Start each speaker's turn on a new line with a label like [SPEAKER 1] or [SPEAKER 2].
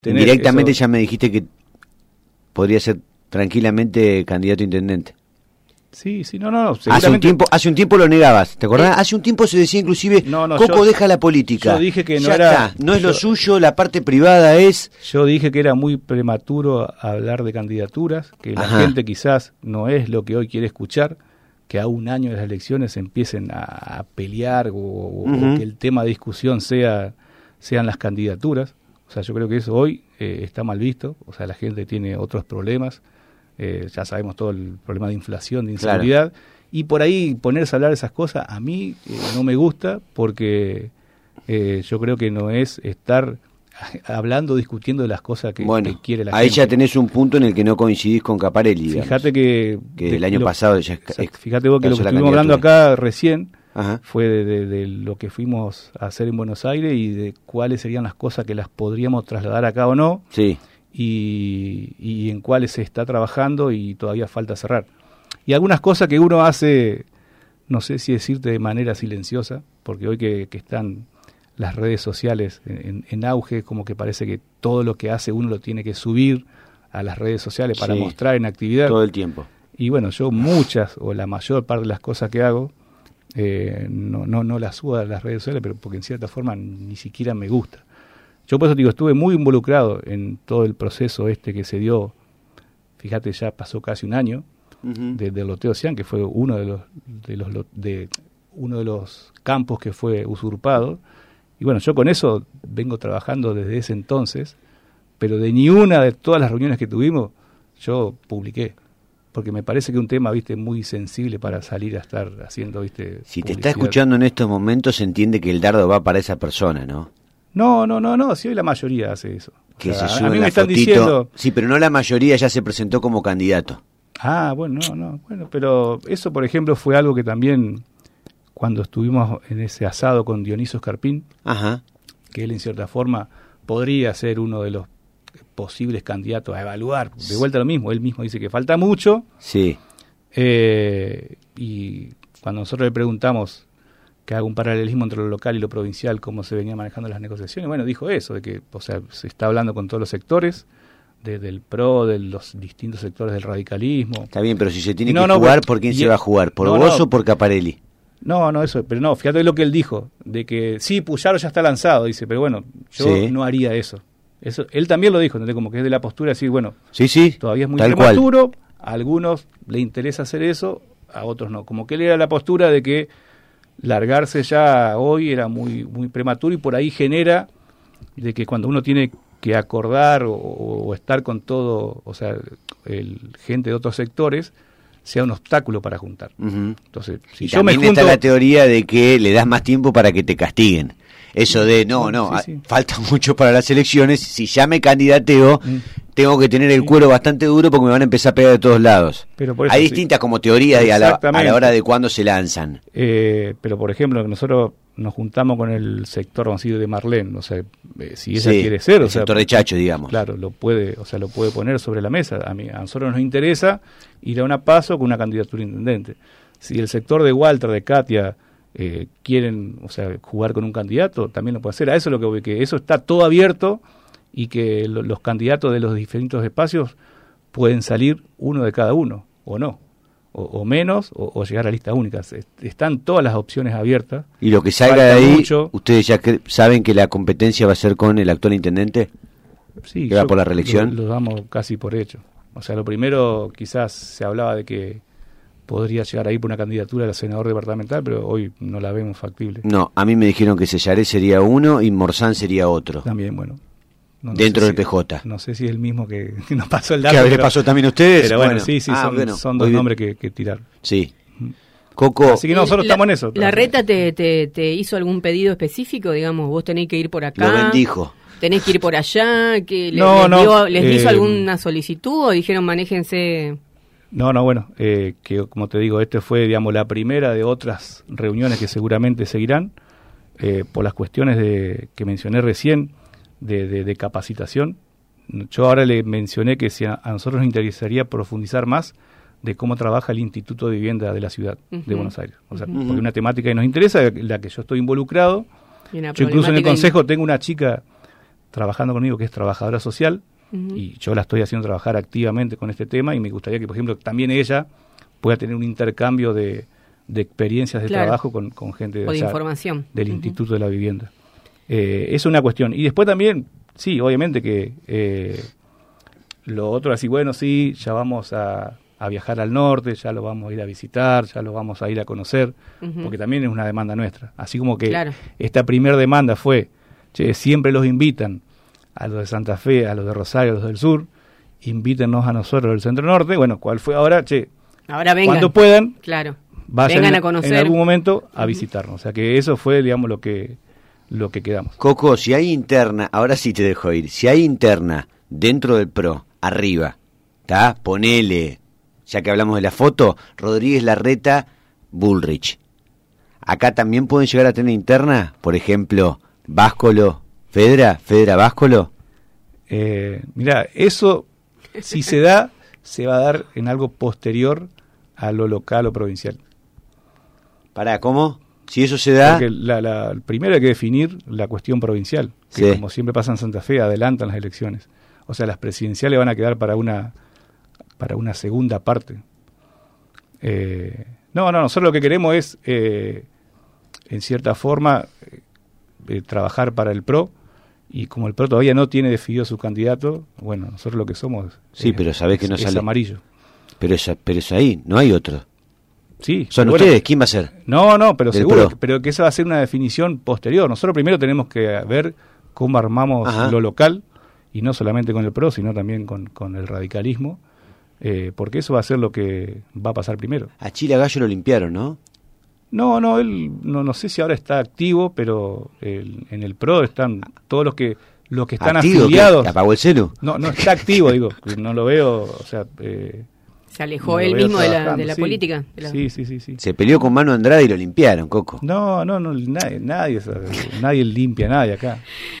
[SPEAKER 1] Directamente ya me dijiste que podría ser tranquilamente candidato a intendente.
[SPEAKER 2] Sí, no.
[SPEAKER 1] Hace un tiempo lo negabas, ¿te acordás? Hace un tiempo se decía inclusive, Coco deja la política.
[SPEAKER 2] Yo dije que
[SPEAKER 1] no es lo suyo, la parte privada es...
[SPEAKER 2] Yo dije que era muy prematuro hablar de candidaturas, que la gente quizás no es lo que hoy quiere escuchar, que a un año de las elecciones empiecen a pelear o que el tema de discusión sean las candidaturas. O sea, yo creo que eso hoy está mal visto. O sea, la gente tiene otros problemas. Ya sabemos todo el problema de inflación, de inseguridad. Claro. Y por ahí ponerse a hablar de esas cosas, a mí no me gusta porque yo creo que no es estar hablando, discutiendo de las cosas que quiere la gente.
[SPEAKER 1] Ahí ya tenés un punto en el que no coincidís con Caparelli, digamos.
[SPEAKER 2] Fíjate que
[SPEAKER 1] el año pasado ya
[SPEAKER 2] fíjate vos que lo que estuvimos hablando acá recién fue de lo que fuimos a hacer en Buenos Aires y de cuáles serían las cosas que las podríamos trasladar acá o no.
[SPEAKER 1] Sí.
[SPEAKER 2] Y en cuáles se está trabajando y todavía falta cerrar. Y algunas cosas que uno hace, no sé si decirte de manera silenciosa, porque hoy que están las redes sociales en auge, como que parece que todo lo que hace uno lo tiene que subir a las redes sociales para mostrar en actividad.
[SPEAKER 1] Todo el tiempo.
[SPEAKER 2] Y bueno, yo muchas o la mayor parte de las cosas que hago no las subo a las redes sociales, pero porque en cierta forma ni siquiera me gusta. Yo por eso digo, estuve muy involucrado en todo el proceso que se dio, fíjate, ya pasó casi un año, del loteo Cian, que fue uno de los campos que fue usurpado. Y bueno, yo con eso vengo trabajando desde ese entonces, pero de ni una de todas las reuniones que tuvimos, yo publiqué. Porque me parece que es un tema, muy sensible para salir a estar haciendo,
[SPEAKER 1] Si
[SPEAKER 2] publicidad.
[SPEAKER 1] te está escuchando en estos momentos, se entiende que el dardo va para esa persona, ¿no?
[SPEAKER 2] No, si hoy la mayoría hace eso.
[SPEAKER 1] Que se
[SPEAKER 2] a mí me están
[SPEAKER 1] fotito,
[SPEAKER 2] diciendo...
[SPEAKER 1] Sí, pero no la mayoría ya se presentó como candidato.
[SPEAKER 2] Bueno, pero eso, por ejemplo, fue algo que también, cuando estuvimos en ese asado con Dionisio Escarpín, que él en cierta forma podría ser uno de los posibles candidatos a evaluar, de vuelta lo mismo, él mismo dice que falta mucho, y cuando nosotros le preguntamos que haga un paralelismo entre lo local y lo provincial, cómo se venía manejando las negociaciones, dijo eso, de que, se está hablando con todos los sectores, del PRO, de los distintos sectores del radicalismo.
[SPEAKER 1] Está bien, pero si se tiene que jugar, ¿por quién se va a jugar? ¿Por vos o por Caparelli?
[SPEAKER 2] Pero fíjate lo que él dijo, de que sí, Puyaro ya está lanzado, dice, pero bueno, yo no haría eso. Él también lo dijo, ¿entendés? Como que es de la postura de decir, bueno, todavía es muy prematuro, a algunos le interesa hacer eso, a otros no. Como que él era la postura de que largarse ya hoy era muy, muy prematuro y por ahí genera de que cuando uno tiene que acordar o estar con todo, gente de otros sectores, sea un obstáculo para juntar. Entonces, si yo me junto...
[SPEAKER 1] está la teoría de que le das más tiempo para que te castiguen. Eso de, falta mucho para las elecciones, si ya me candidateo, tengo que tener el cuero bastante duro porque me van a empezar a pegar de todos lados.
[SPEAKER 2] Pero por eso,
[SPEAKER 1] hay distintas como teorías a la hora de cuándo se lanzan.
[SPEAKER 2] Pero por ejemplo, nosotros nos juntamos con el sector, vamos a decir, de Marlene, si ella quiere ser,
[SPEAKER 1] el sector de Chacho, digamos.
[SPEAKER 2] Claro, lo puede poner sobre la mesa. A nosotros nos interesa ir a una PASO con una candidatura a intendente. Si el sector de Walter, de Katia, quieren, jugar con un candidato, también lo puede hacer. A eso es lo que voy, que eso está todo abierto y que los candidatos de los diferentes espacios pueden salir uno de cada uno, o no, o menos, o llegar a listas únicas. Están todas las opciones abiertas.
[SPEAKER 1] Y lo que salga de ahí, ¿ustedes ya saben que la competencia va a ser con el actual intendente?
[SPEAKER 2] Sí,
[SPEAKER 1] que va por la reelección.
[SPEAKER 2] Lo damos casi por hecho. Lo primero, quizás se hablaba de que podría llegar ahí por una candidatura al senador departamental, pero hoy no la vemos factible.
[SPEAKER 1] No, a mí me dijeron que Sellaré sería uno y Morzán sería otro.
[SPEAKER 2] También, bueno.
[SPEAKER 1] Dentro del PJ.
[SPEAKER 2] No sé si es el mismo que nos pasó el dato.
[SPEAKER 1] ¿Que a veces pasó también a ustedes?
[SPEAKER 2] Pero bueno, son dos nombres que tirar.
[SPEAKER 1] Sí. Coco.
[SPEAKER 2] Así que nosotros estamos en eso.
[SPEAKER 3] ¿La reta te hizo algún pedido específico? Digamos, vos tenés que ir por acá.
[SPEAKER 1] Lo bendijo.
[SPEAKER 3] ¿Tenés que ir por allá? ¿Les hizo alguna solicitud o dijeron manéjense?
[SPEAKER 2] Que como te digo, fue, la primera de otras reuniones que seguramente seguirán, por las cuestiones que mencioné recién, de capacitación. Yo ahora le mencioné que si a nosotros nos interesaría profundizar más de cómo trabaja el Instituto de Vivienda de la Ciudad de Buenos Aires. Porque una temática que nos interesa, la que yo estoy involucrado. Yo incluso en el Consejo tengo una chica trabajando conmigo, que es trabajadora social, y yo la estoy haciendo trabajar activamente con este tema, y me gustaría que, por ejemplo, también ella pueda tener un intercambio de experiencias de trabajo con gente
[SPEAKER 3] de información
[SPEAKER 2] del Instituto de la Vivienda. Es una cuestión. Y después también, sí, obviamente que lo otro así, bueno, sí, ya vamos a viajar al norte, ya lo vamos a ir a visitar, ya lo vamos a ir a conocer, porque también es una demanda nuestra. Así como que esta primer demanda fue, siempre los invitan a los de Santa Fe, a los de Rosario, a los del sur, invítennos a nosotros del centro norte. Bueno, ¿cuál fue ahora?
[SPEAKER 3] Ahora vengan.
[SPEAKER 2] Cuando puedan,
[SPEAKER 3] vengan a conocer.
[SPEAKER 2] En algún momento a visitarnos. O sea que eso fue, digamos, lo que quedamos.
[SPEAKER 1] Coco, si hay interna, ahora sí te dejo ir, si hay interna dentro del PRO, arriba, ¿está? Ponele, ya que hablamos de la foto, Rodríguez Larreta, Bullrich. Acá también pueden llegar a tener interna, por ejemplo, Báscolo, Fedra Báscolo.
[SPEAKER 2] Mirá, eso, si se da, se va a dar en algo posterior a lo local o provincial.
[SPEAKER 1] ¿Cómo? Si eso se da...
[SPEAKER 2] Porque primero hay que definir la cuestión provincial, que como siempre pasa en Santa Fe, adelantan las elecciones. O sea, las presidenciales van a quedar para una segunda parte. Nosotros lo que queremos es, en cierta forma, trabajar para el PRO, y como el PRO todavía no tiene definido su candidato, bueno, nosotros lo que somos
[SPEAKER 1] pero sabés que no
[SPEAKER 2] es
[SPEAKER 1] sale
[SPEAKER 2] amarillo.
[SPEAKER 1] Pero es ahí, no hay otro.
[SPEAKER 2] Sí.
[SPEAKER 1] ¿Son ustedes? ¿Quién va a ser?
[SPEAKER 2] No, pero seguro, pero que esa va a ser una definición posterior. Nosotros primero tenemos que ver cómo armamos lo local, y no solamente con el PRO, sino también con el radicalismo, porque eso va a ser lo que va a pasar primero.
[SPEAKER 1] A Chila Gallo lo limpiaron, ¿no?
[SPEAKER 2] No, él no sé si ahora está activo, pero en el PRO están todos los que están
[SPEAKER 1] ¿Activo?
[SPEAKER 2] afiliados.
[SPEAKER 1] ¿Qué? ¿Apagó el celu?
[SPEAKER 2] No está activo, digo, no lo veo, o sea...
[SPEAKER 3] se alejó él mismo de la política.
[SPEAKER 2] Sí.
[SPEAKER 1] Se peleó con Manu Andrade y lo limpiaron, Coco.
[SPEAKER 2] No, nadie limpia a nadie acá.